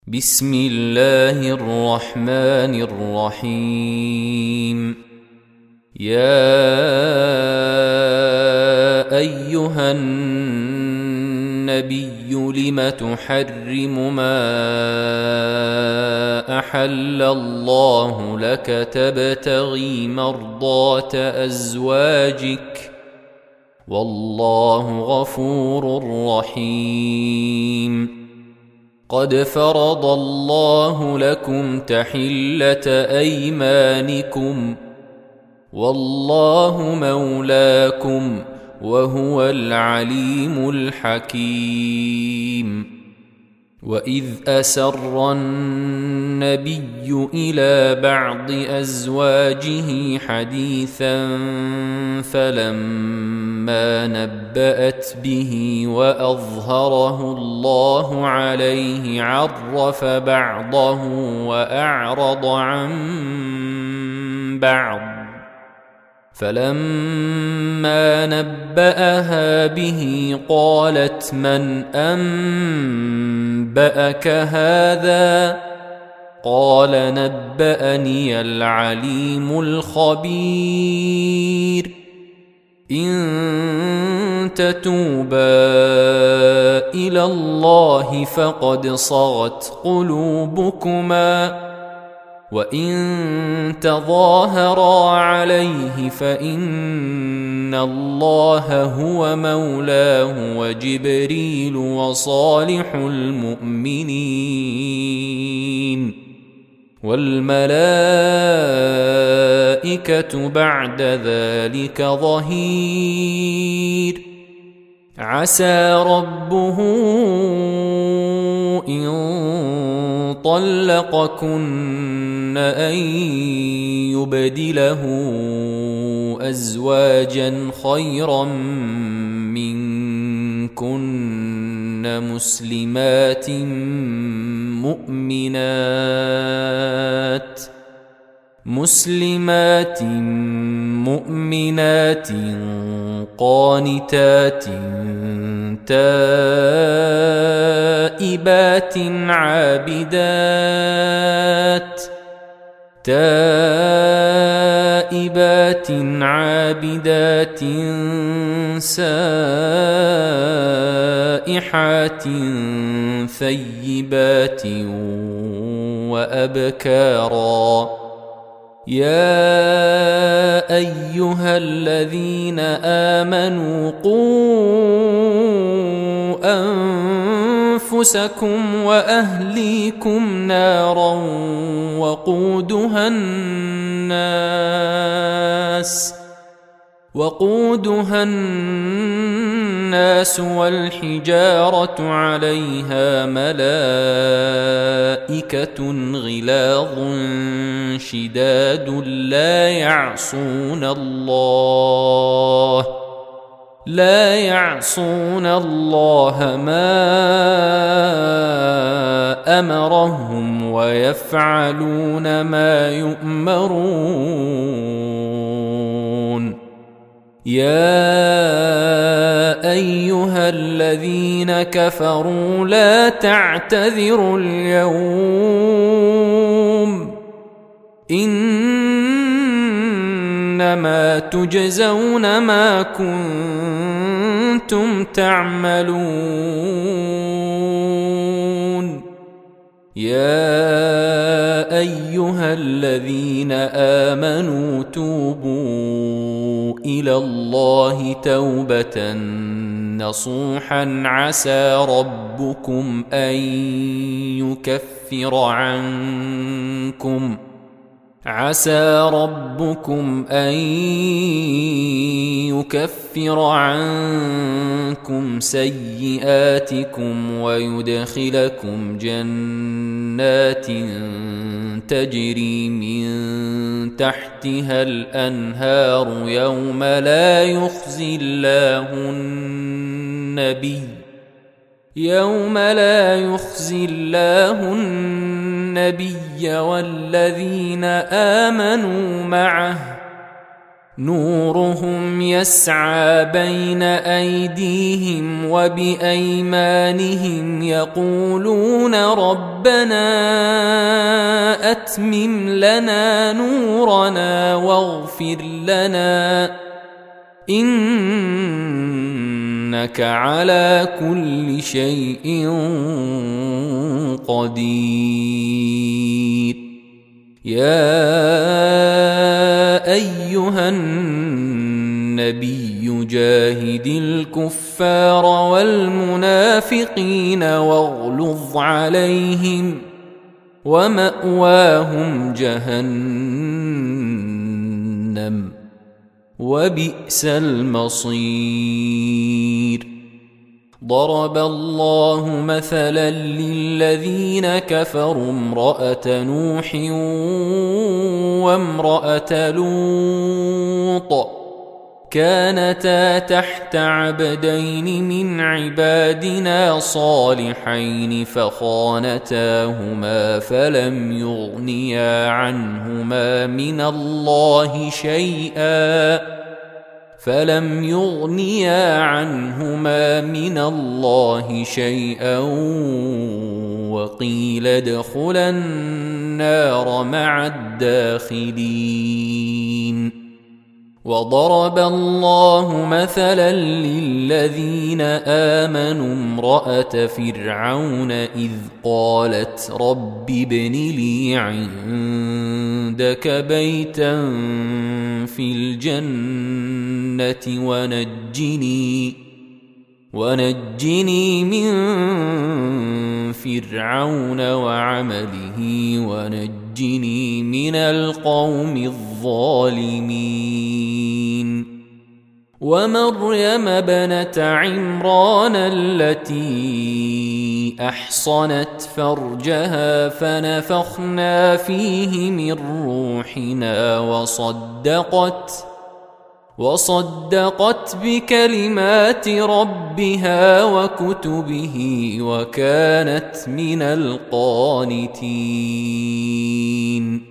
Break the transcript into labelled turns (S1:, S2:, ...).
S1: بسم الله الرحمن الرحيم. يا أيها النبي لم تحرم ما أحل الله لك تبتغي مرضات أزواجك والله غفور رحيم. قد فرض الله لكم تحلة أيمانكم والله مولاكم وهو العليم الحكيم. وإذ أسر النبي إلى بعض أزواجه حديثا فلما نبأت به وأظهره الله عليه عرف بعضه وأعرض عن بعض، فلما نبأها به قالت من أنبأك هذا؟ قال نبأني العليم الخبير. إن تتوبا إلى الله فقد صغت قلوبكما، وإن تظاهرا عليه فإن الله هو مولاه وجبريل وصالح المؤمنين والملائكة بعد ذلك ظهير. عسى ربه إن طلقكن أن يبدله أزواجا خيرا منكن مسلمات مؤمنات قانتات تائبات عابدات سائحات ثيبات وأبكارا. يا أيها الذين آمنوا قوا أنفسكم وأهليكم نارا وقودها الناس والحجارة عليها ملائكة غلاظ شداد لا يعصون الله ما أمرهم ويفعلون ما يؤمرون. يا أيها الذين كفروا لا تعتذروا اليوم إنما تجزون ما كنتم تعملون. يا أيها الذين آمنوا توبوا إلى الله توبة نصوحا عسى ربكم أن يكفر عنكم سيئاتكم ويدخلكم جنات تجري من تحتها الأنهار يوم لا يخزي الله النبي والذين آمنوا معه نورهم يسعى بين أيديهم وبأيمانهم يقولون ربنا أتمم لنا نورنا واغفر لنا إنك على كل شيء قدير. يا أيها النبي جاهد الكفار والمنافقين واغلظ عليهم ومأواهم جهنم وبئس المصير. ضرب الله مثلا للذين كفروا امرأة نوح وامرأة لوط كانتا تحت عبدين من عبادنا صالحين فخانتاهما فلم يغنيا عنهما من الله شيئا وقيل ادخلا النار مع الداخلين. وضرب الله مثلا للذين آمنوا امرأة فرعون إذ قالت رب ابن لي عندك بيتا في الجنة ونجني من فرعون وعمله ونجني من القوم الظالمين. ومريم ابنة عمران التي أحصنت فرجها فنفخنا فيه من روحنا وصدقت بكلمات ربها وكتبه وكانت من القانتين.